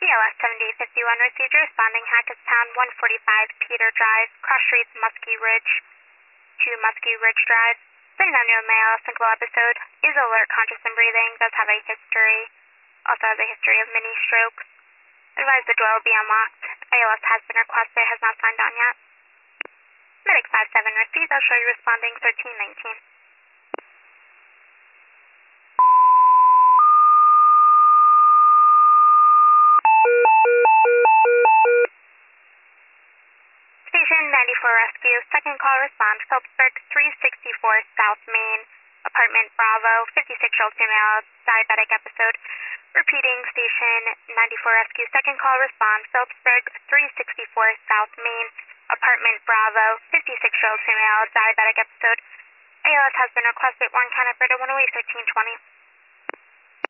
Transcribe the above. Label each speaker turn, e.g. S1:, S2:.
S1: ALS 7851 received a responding Hackettstown 145 Peter Drive, cross streets Muskie Ridge to Muskie Ridge Drive. 39-year-old male, single episode, is alert, conscious and breathing, does have a history, also has a history of mini strokes. Advise the door will be unlocked. ALS has been requested, has not signed on yet. Medic 57 received, I'll show you responding 1319. Station 94 Rescue, second call respond, Phillipsburg 364 South Main, apartment Bravo, 56-year-old female, diabetic episode. Repeating, Station 94 Rescue, second call respond, Phillipsburg 364 South Main, apartment Bravo, 56-year-old female, diabetic episode. ALS has been requested, 1 Canada, 108, 1320.